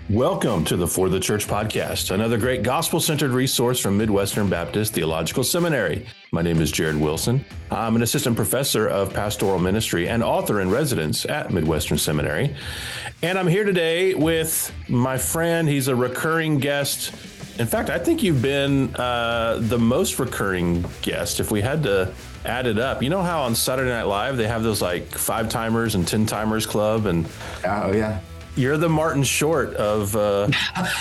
Welcome to the For the Church podcast, another great gospel-centered resource from Midwestern Baptist Theological Seminary. My name is Jared Wilson. I'm an assistant professor of pastoral ministry and author in residence at Midwestern Seminary. And I'm here today with my friend. He's a recurring guest. In fact, I think you've been the most recurring guest if we had to add it up. You know how on Saturday Night Live they have those like 5-timers and 10-timers club? And oh, yeah. You're the Martin Short of the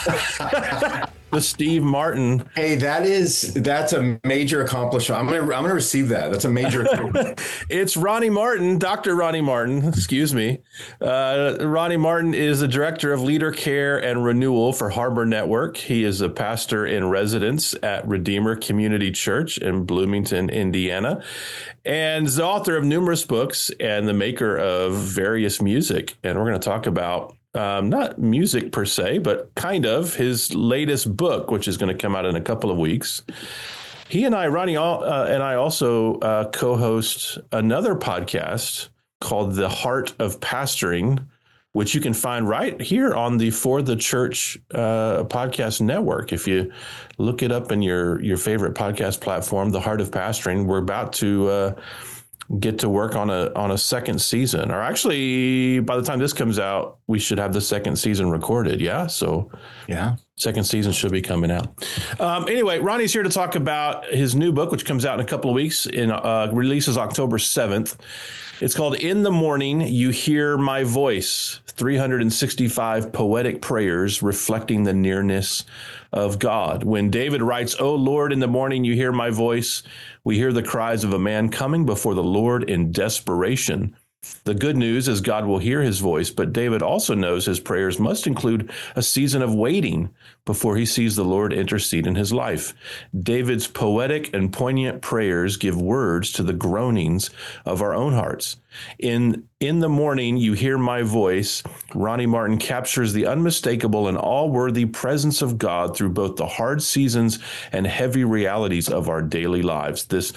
Steve Martin. Hey, that's a major accomplishment. I'm gonna receive that. That's a major accomplishment. It's Ronnie Martin, Dr. Ronnie Martin, excuse me. Ronnie Martin is the director of leader care and renewal for Harbor Network. He is a pastor in residence at Redeemer Community Church in Bloomington, Indiana, and is the author of numerous books and the maker of various music. And we're going to talk about not music per se, but kind of his latest book, which is going to come out in a couple of weeks. He and I, Ronnie, and I also co-host another podcast called The Heart of Pastoring, which you can find right here on the For the Church podcast network. If you look it up in your favorite podcast platform, The Heart of Pastoring, we're about to get to work on a second season, or actually by the time this comes out, we should have the second season recorded. Yeah. So yeah, second season should be coming out. Anyway, Ronnie's here to talk about his new book, which comes out in a couple of weeks releases October 7th. It's called In the Morning, You Hear My Voice, 365 Poetic Prayers Reflecting the Nearness of God. When David writes, "O Lord, in the morning you hear my voice, we hear the cries of a man coming before the Lord in desperation." The good news is God will hear his voice, but David also knows his prayers must include a season of waiting before he sees the Lord intercede in his life. David's poetic and poignant prayers give words to the groanings of our own hearts. In the morning, you hear my voice. Ronnie Martin captures the unmistakable and all-worthy presence of God through both the hard seasons and heavy realities of our daily lives. This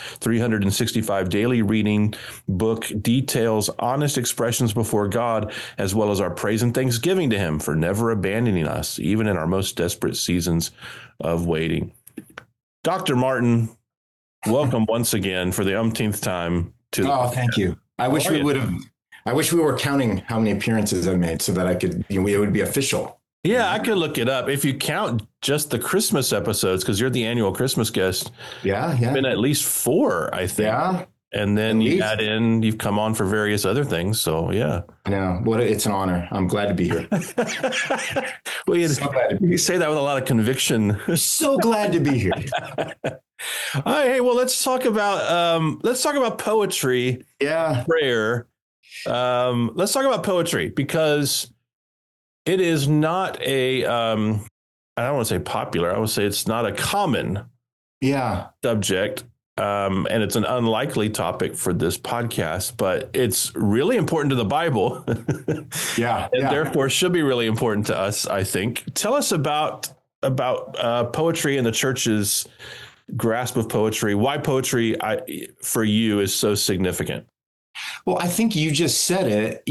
365 daily reading book details honest expressions before God, as well as our praise and thanksgiving to him for never abandoning us, even in our most desperate seasons of waiting. Dr. Martin, welcome once again for the umpteenth time to thank you. I wish we were counting how many appearances I made so that I could, it would be official. Yeah, I could look it up. If you count just the Christmas episodes, because you're the annual Christmas guest. Yeah. Been at least 4, I think. Yeah. And then you've come on for various other things. So, yeah. I know. It's an honor. I'm glad to be here. Well, you say that with a lot of conviction. So glad to be here. All right, hey, well, let's talk about poetry. Yeah. Prayer. Let's talk about poetry, because it is not I don't want to say popular. I would say it's not a common subject. And it's an unlikely topic for this podcast, but it's really important to the Bible. And therefore should be really important to us, I think. Tell us about poetry and the church's grasp of poetry. Why poetry for you is so significant. Well, I think you just said it.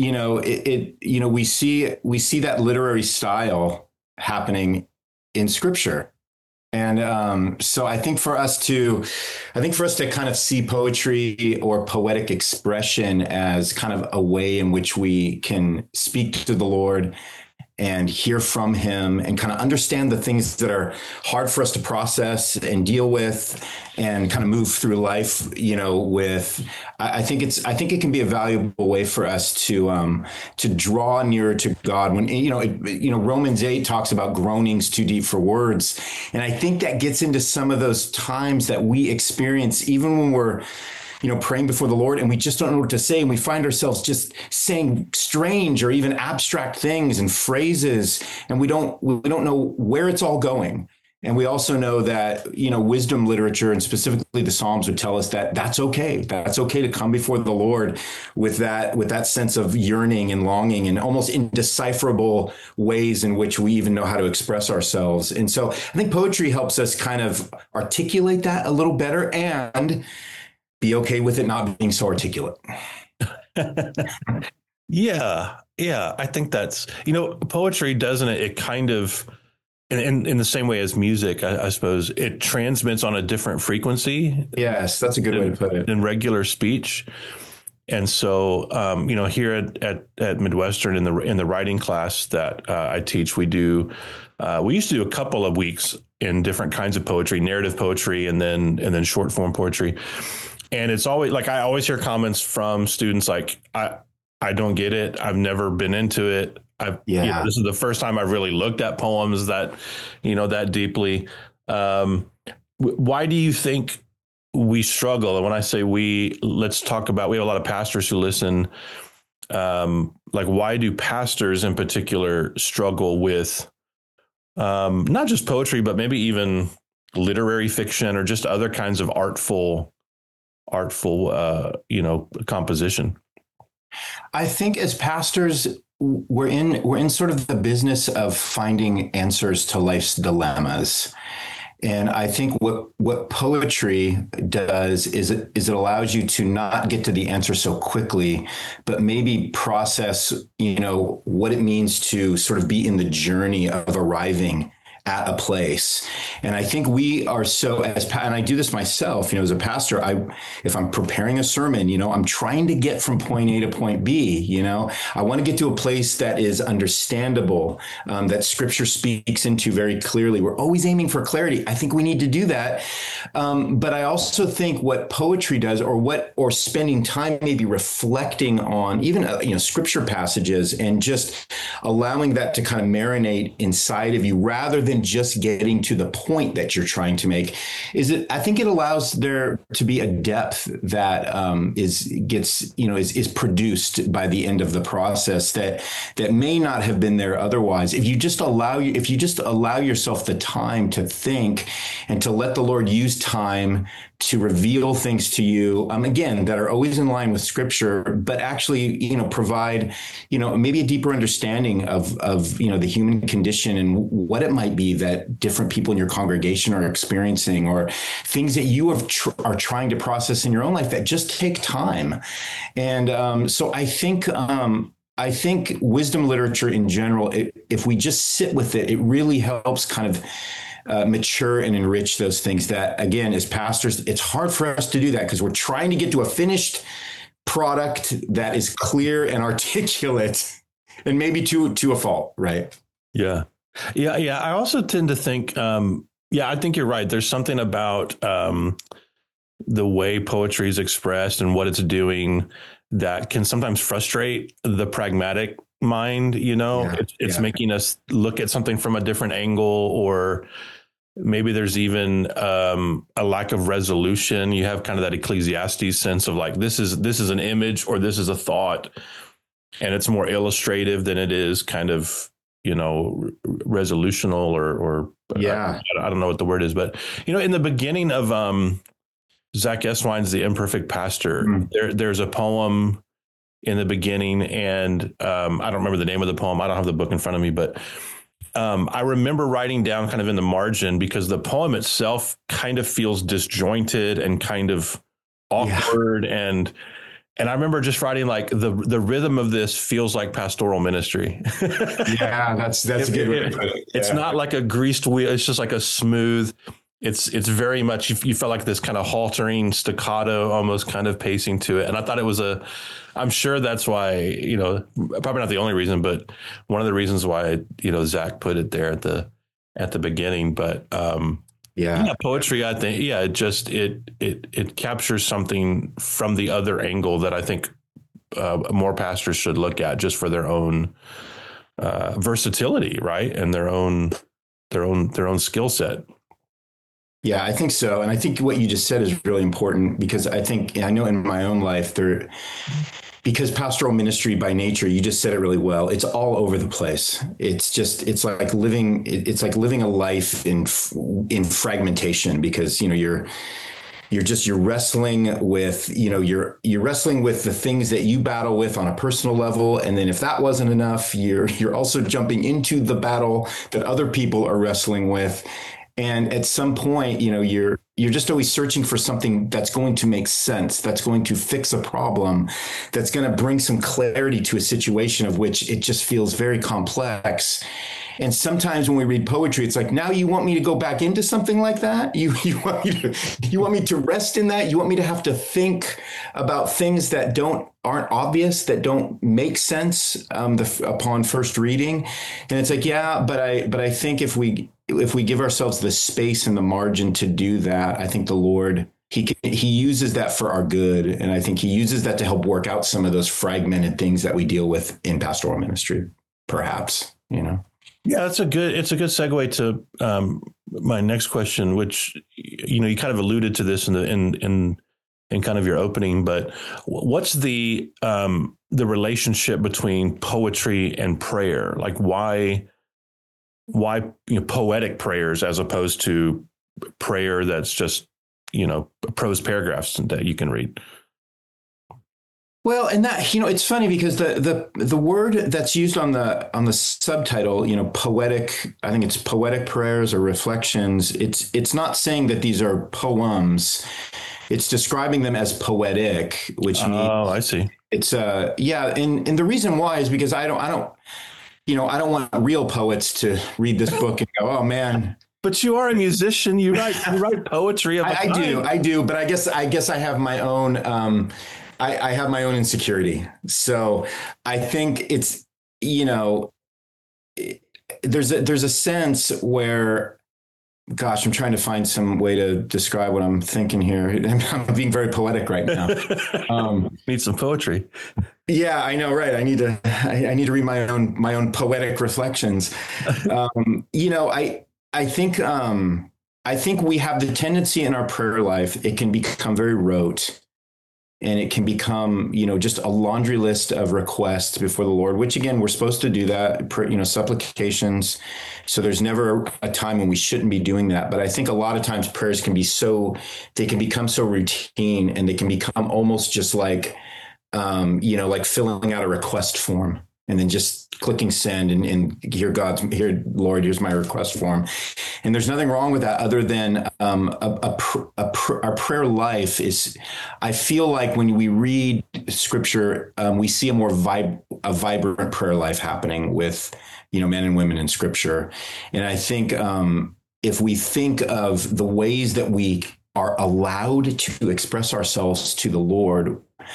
We see that literary style happening in Scripture. And so I think for us to kind of see poetry or poetic expression as kind of a way in which we can speak to the Lord and hear from him and kind of understand the things that are hard for us to process and deal with and kind of move through life, with, I think it can be a valuable way for us to draw nearer to God when, Romans 8 talks about groanings too deep for words. And I think that gets into some of those times that we experience even when we're, praying before the Lord and we just don't know what to say. And we find ourselves just saying strange or even abstract things and phrases, and we don't know where it's all going. And we also know that, wisdom literature and specifically the Psalms would tell us that that's okay. That's okay to come before the Lord with that sense of yearning and longing and almost indecipherable ways in which we even know how to express ourselves. And so I think poetry helps us kind of articulate that a little better and be okay with it not being so articulate. Yeah. Yeah. I think that's, poetry, doesn't it? It kind of, in the same way as music, I suppose it transmits on a different frequency Yes, that's a good way to put it. than regular speech. And so, here at Midwestern in the writing class that I teach, we used to do a couple of weeks in different kinds of poetry, narrative poetry, and then short form poetry. And it's always like, I always hear comments from students like, I don't get it. I've never been into it. This is the first time I've really looked at poems that deeply. Why do you think we struggle? And when I say we, let's talk about, we have a lot of pastors who listen. Like, why do pastors in particular struggle with not just poetry, but maybe even literary fiction or just other kinds of artful, composition? I think as pastors, we're in sort of the business of finding answers to life's dilemmas. And I think what poetry does is it allows you to not get to the answer so quickly, but maybe process, what it means to sort of be in the journey of arriving at a place. And I think we are and I do this myself, as a pastor, if I'm preparing a sermon, I'm trying to get from point A to point B, I want to get to a place that is understandable, that scripture speaks into very clearly. We're always aiming for clarity. I think we need to do that. But I also think what poetry does, or spending time maybe reflecting on even, scripture passages and just allowing that to kind of marinate inside of you rather than just getting to the point that you're trying to make, I think it allows there to be a depth that is produced by the end of the process that may not have been there otherwise. If you just allow yourself the time to think and to let the Lord use time to reveal things to you, again, that are always in line with scripture, but actually, provide, maybe a deeper understanding of the human condition and what it might be that different people in your congregation are experiencing, or things that you are trying to process in your own life that just take time. And so I think wisdom literature in general, if we just sit with it, it really helps kind of mature and enrich those things that, again, as pastors, it's hard for us to do that because we're trying to get to a finished product that is clear and articulate, and maybe to a fault, right? Yeah. I also tend to think, I think you're right. There's something about the way poetry is expressed and what it's doing that can sometimes frustrate the pragmatic mind. It's making us look at something from a different angle, or maybe there's even a lack of resolution. You have kind of that Ecclesiastes sense of like, this is an image or this is a thought, and it's more illustrative than it is kind of, resolutional or I don't know what the word is, but in the beginning of Zach Eswine's The Imperfect Pastor, there's a poem in the beginning, and I don't remember the name of the poem. I don't have the book in front of me, but I remember writing down kind of in the margin, because the poem itself kind of feels disjointed and kind of awkward. And I remember just writing like the rhythm of this feels like pastoral ministry. That's a good way to put it. It's not like a greased wheel. It's just like a smooth. It's very much, you felt like this kind of haltering staccato, almost kind of pacing to it. And I thought it was I'm sure that's why, probably not the only reason, but one of the reasons why, Zach put it there at the beginning. But poetry, I think, it captures something from the other angle that I think more pastors should look at, just for their own versatility, right? And their own skill set. Yeah, I think so. And I think what you just said is really important, because I know in my own life because pastoral ministry by nature, you just said it really well, it's all over the place. It's like living a life in fragmentation, because, you're wrestling with, you're wrestling with the things that you battle with on a personal level. And then if that wasn't enough, you're also jumping into the battle that other people are wrestling with. And at some point, you're just always searching for something that's going to make sense, that's going to fix a problem, that's going to bring some clarity to a situation of which it just feels very complex. And sometimes when we read poetry, it's like, now you want me to go back into something like that? You want me to rest in that? You want me to have to think about things that aren't obvious, that don't make sense upon first reading? And it's like, yeah, but I think if we give ourselves the space and the margin to do that, I think the Lord, he uses that for our good. And I think he uses that to help work out some of those fragmented things that we deal with in pastoral ministry, perhaps, Yeah, it's a good segue to my next question, which, you kind of alluded to this in kind of your opening, but what's the relationship between poetry and prayer? Like why poetic prayers as opposed to prayer that's just, prose paragraphs that you can read? Well, and that, it's funny because the word that's used on the subtitle, poetic, I think it's poetic prayers or reflections. It's not saying that these are poems. It's describing them as poetic, which means, I see. It's yeah. And the reason why is because I don't want real poets to read this book and go, oh man. But you are a musician. You write poetry. I do. But I guess I have my own, I have my own insecurity. So I think it's, there's a sense where, gosh, I'm trying to find some way to describe what I'm thinking here. I'm being very poetic right now. Need some poetry. Yeah, I know. Right. I need to read my own poetic reflections. I think we have the tendency in our prayer life, it can become very rote. And it can become, just a laundry list of requests before the Lord, which again, we're supposed to do that, supplications. So there's never a time when we shouldn't be doing that. But I think a lot of times prayers they can become so routine, and they can become almost just like, like filling out a request form and then just clicking send and here, Lord, here's my request form. And there's nothing wrong with that other than our prayer life is, I feel like when we read scripture, we see a more vibrant prayer life happening with, men and women in scripture. And I think if we think of the ways that we are allowed to express ourselves to the Lord,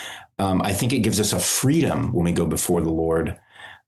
I think it gives us a freedom when we go before the Lord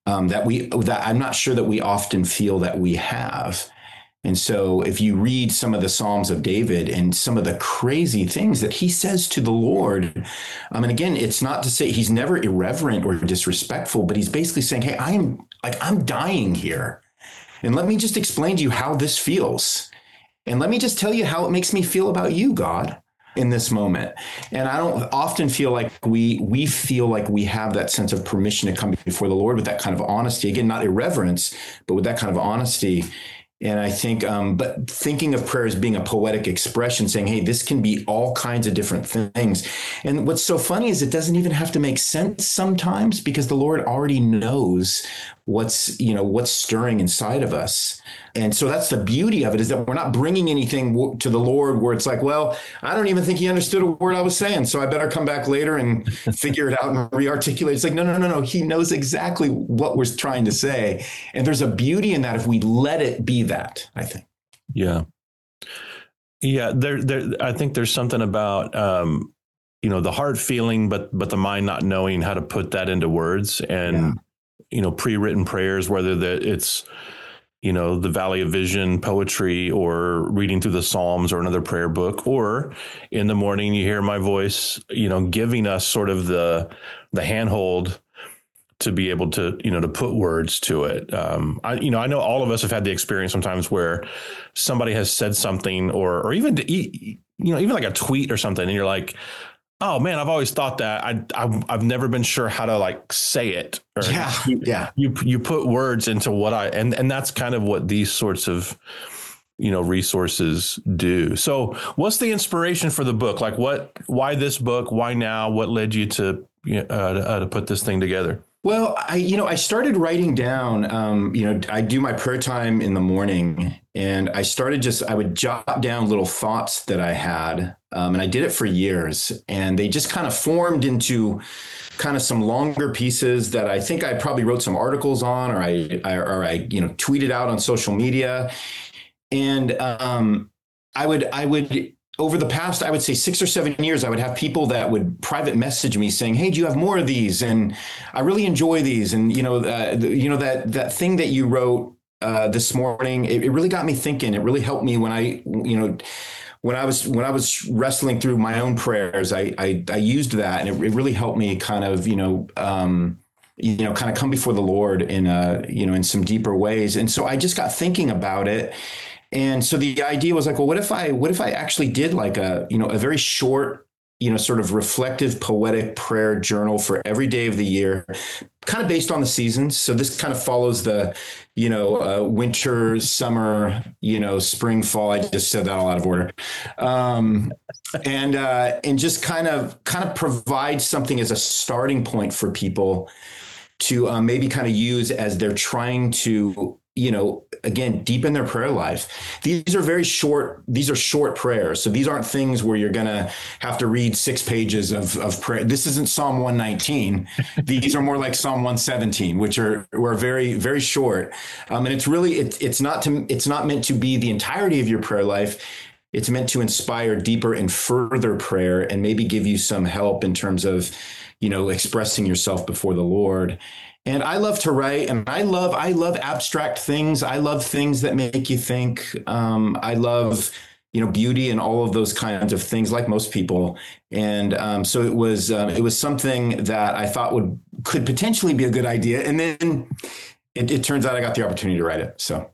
that I'm not sure that we often feel that we have. And so if you read some of the Psalms of David and some of the crazy things that he says to the Lord, and again, it's not to say he's never irreverent or disrespectful, but he's basically saying, hey, I'm dying here. And let me just explain to you how this feels. And let me just tell you how it makes me feel about you, God, in this moment. And I don't often feel like we feel like we have that sense of permission to come before the Lord with that kind of honesty. Again, not irreverence, but with that kind of honesty. And I think, but thinking of prayer as being a poetic expression, saying, hey, this can be all kinds of different things. And what's so funny is it doesn't even have to make sense sometimes, because the Lord already knows what's stirring inside of us. And so that's the beauty of it, is that we're not bringing anything to the Lord where it's like, well, I don't even think he understood a word I was saying, so I better come back later and figure it out and re-articulate. It's like, no. He knows exactly what we're trying to say. And there's a beauty in that if we let it be that, I think. Yeah. Yeah. I think there's something about, the heart feeling, but the mind not knowing how to put that into words, and, pre-written prayers, whether it's, the Valley of Vision poetry, or reading through the Psalms or another prayer book, or in the morning, you hear my voice, giving us sort of the handhold to be able to, to put words to it. I know all of us have had the experience sometimes where somebody has said something, or even, even like a tweet or something, and you're like, oh man, I've always thought that. I've never been sure how to like say it. Or you put words into what and that's kind of what these sorts of, resources do. So what's the inspiration for the book? Like why this book? Why now? What led you to put this thing together? Well, I started writing down, I do my prayer time in the morning, and I would jot down little thoughts that I had. And I did it for years, and they just kind of formed into kind of some longer pieces that I think I probably wrote some articles on, or I tweeted out on social media. And I would over the past, I would say 6 or 7 years, I would have people that would private message me saying, "Hey, do you have more of these? And I really enjoy these." And that thing that you wrote this morning, it really got me thinking. It really helped me when I was wrestling through my own prayers. I used that, and it really helped me kind of kind of come before the Lord in some deeper ways. And so I just got thinking about it. And so the idea was like, well, what if I actually did like a very short, sort of reflective, poetic prayer journal for every day of the year, kind of based on the seasons. So this kind of follows the, winter, summer, spring, fall. I just said that all out of order. And just kind of provide something as a starting point for people to maybe kind of use as they're trying to, again, deepen their prayer life. These are short prayers. So these aren't things where you're going to have to read 6 pages of prayer. This isn't Psalm 119. These are more like Psalm 117, which are very, very short. And it's really, it's not meant to be the entirety of your prayer life. It's meant to inspire deeper and further prayer, and maybe give you some help in terms of, expressing yourself before the Lord. And I love to write, and I love abstract things. I love things that make you think. I love, beauty and all of those kinds of things, like most people. And so it was something that I thought could potentially be a good idea. And then it turns out I got the opportunity to write it. So.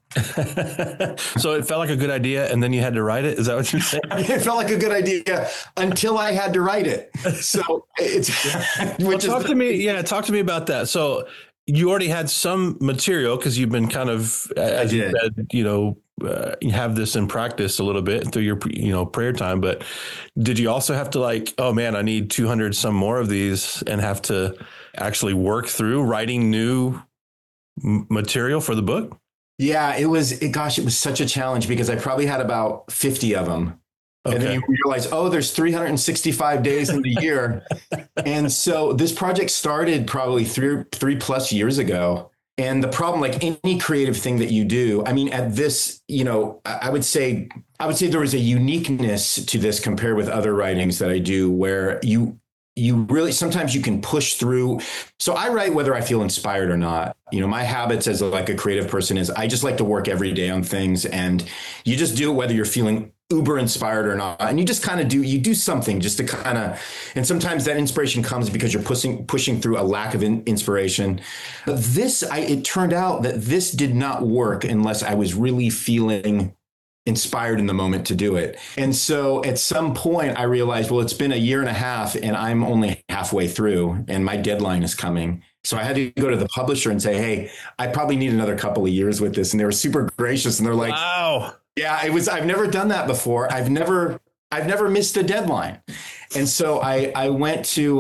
So it felt like a good idea, and then you had to write it. Is that what you're saying? It felt like a good idea until I had to write it. So it's talk to me. Yeah, talk to me about that. So you already had some material because you've been kind of, as you said, you have this in practice a little bit through your prayer time. But did you also have to like, oh man, I need 200 some more of these, and have to actually work through writing new material for the book? Yeah, it was such a challenge, because I probably had about 50 of them. Okay. And then you realize, there's 365 days in the year. And so this project started probably three plus years ago. And the problem, like any creative thing that you do, I mean, at this, I would say there was a uniqueness to this compared with other writings that I do, where you really, sometimes you can push through. So I write whether I feel inspired or not. My habits as like a creative person is I just like to work every day on things, and you just do it whether you're feeling uber inspired or not. And you just kind of do something just to kind of, and sometimes that inspiration comes because you're pushing through a lack of inspiration. But it turned out that this did not work unless I was really feeling inspired in the moment to do it. And so at some point I realized, well, it's been a year and a half and I'm only halfway through and my deadline is coming. So I had to go to the publisher and say, hey, I probably need another couple of years with this. And they were super gracious. And they're like, wow, yeah, I've never done that before. I've never missed a deadline. And so I went to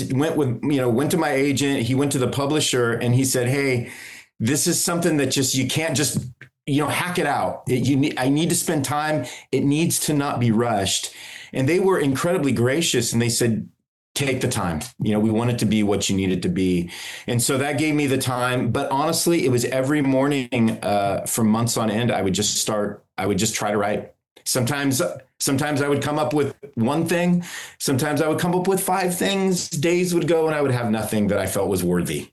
my agent. He went to the publisher and he said, hey, this is something that you can't just hack it out. I need to spend time. It needs to not be rushed. And they were incredibly gracious. And they said, take the time. We want it to be what you need it to be. And so that gave me the time. But honestly, it was every morning for months on end. I would just try to write. Sometimes I would come up with one thing. Sometimes I would come up with 5 things. Days would go and I would have nothing that I felt was worthy.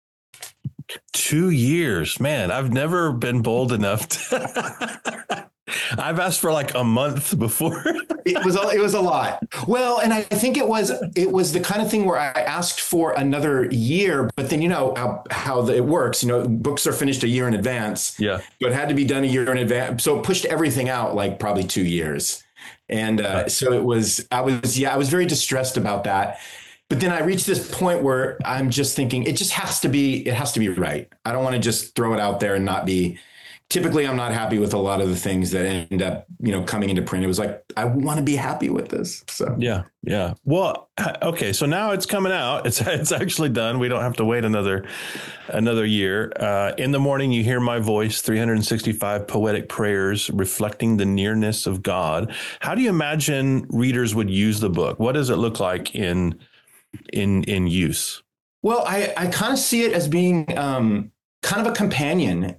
2 years, man. I've never been bold enough to I've asked for like a month before. It was a lot. Well, and I think it was the kind of thing where I asked for another year, but then how it works. Books are finished a year in advance. Yeah. So it had to be done a year in advance. So it pushed everything out like probably 2 years. And so I was very distressed about that. But then I reached this point where I'm just thinking it has to be right. I don't want to just throw it out there and not be typically I'm not happy with a lot of the things that end up, coming into print. It was like, I want to be happy with this. So yeah. Well, okay. So now it's coming out. It's actually done. We don't have to wait another year. In the morning, you hear my voice. 365 poetic prayers reflecting the nearness of God. How do you imagine readers would use the book? What does it look like in use? Well, I kind of see it as being kind of a companion,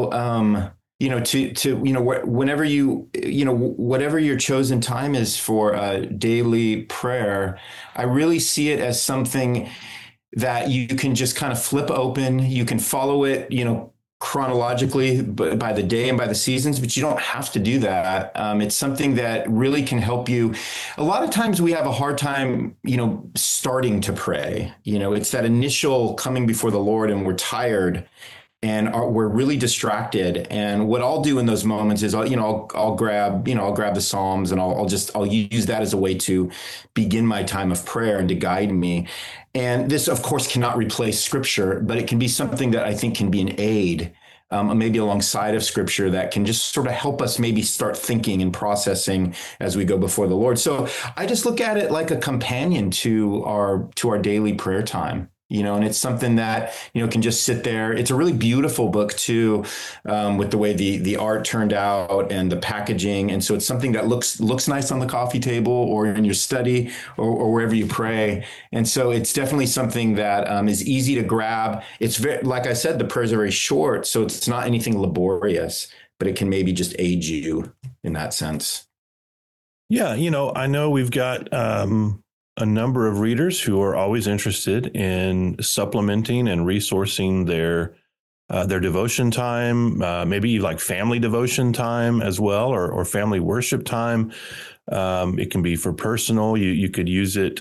whenever whatever your chosen time is for daily prayer, I really see it as something that you can just kind of flip open. You can follow it, chronologically, but by the day and by the seasons, but you don't have to do that. It's something that really can help you. A lot of times we have a hard time, starting to pray. It's that initial coming before the Lord and we're tired and we're really distracted. And what I'll do in those moments is I'll grab the Psalms and I'll use that as a way to begin my time of prayer and to guide me. And this, of course, cannot replace Scripture, but it can be something that I think can be an aid, maybe alongside of Scripture, that can just sort of help us maybe start thinking and processing as we go before the Lord. So I just look at it like a companion to our daily prayer time. And it's something that, can just sit there. It's a really beautiful book too, with the way the art turned out and the packaging. And so it's something that looks nice on the coffee table or in your study or wherever you pray. And so it's definitely something that is easy to grab. It's very, like I said, the prayers are very short, so it's not anything laborious, but it can maybe just aid you in that sense. Yeah. I know we've got, a number of readers who are always interested in supplementing and resourcing their devotion time, maybe like family devotion time as well, or family worship time. It can be for personal. You could use it,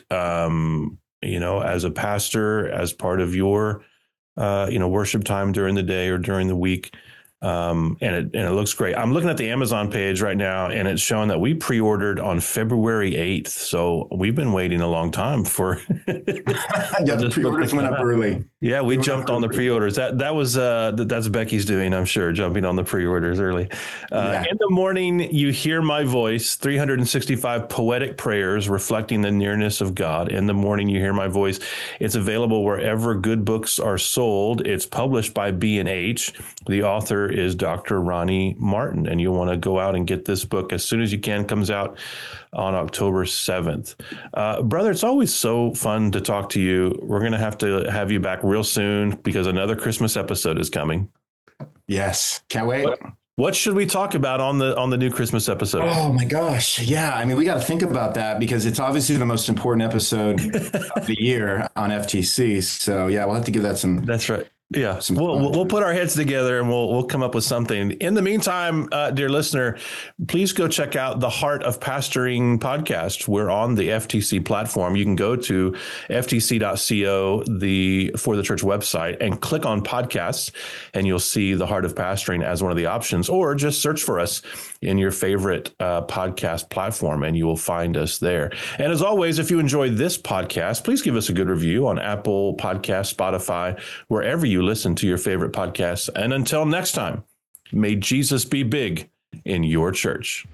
as a pastor, as part of your, worship time during the day or during the week. And it looks great. I'm looking at the Amazon page right now, and it's showing that we pre-ordered on February 8th. So we've been waiting a long time for. Yeah, the pre-orders went up early. Yeah, we jumped on the pre-orders. That's Becky's doing, I'm sure, jumping on the pre-orders early. In the morning, you hear my voice. 365 poetic prayers reflecting the nearness of God. In the morning, you hear my voice. It's available wherever good books are sold. It's published by B&H. The author is Dr. Ronnie Martin, and you'll want to go out and get this book as soon as you can. It comes out on October 7th. Brother, it's always so fun to talk to you. We're going to have you back real soon because another Christmas episode is coming. Yes. Can't wait. What should we talk about on the new Christmas episode? Oh my gosh. Yeah. I mean, we got to think about that because it's obviously the most important episode of the year on FTC. So yeah, we'll have to give that some. That's right. Yeah, we'll put our heads together and we'll come up with something. In the meantime, dear listener, please go check out the Heart of Pastoring podcast. We're on the FTC platform. You can go to ftc.co, the For the Church website, and click on podcasts, and you'll see the Heart of Pastoring as one of the options, or just search for us in your favorite podcast platform, and you will find us there. And as always, if you enjoyed this podcast, please give us a good review on Apple Podcasts, Spotify, wherever you listen to your favorite podcasts. And until next time, may Jesus be big in your church.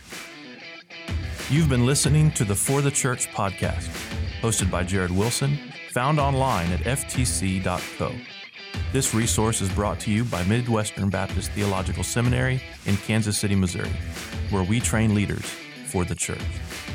You've been listening to the For the Church podcast, hosted by Jared Wilson, found online at ftc.co. This resource is brought to you by Midwestern Baptist Theological Seminary in Kansas City, Missouri, where we train leaders for the church.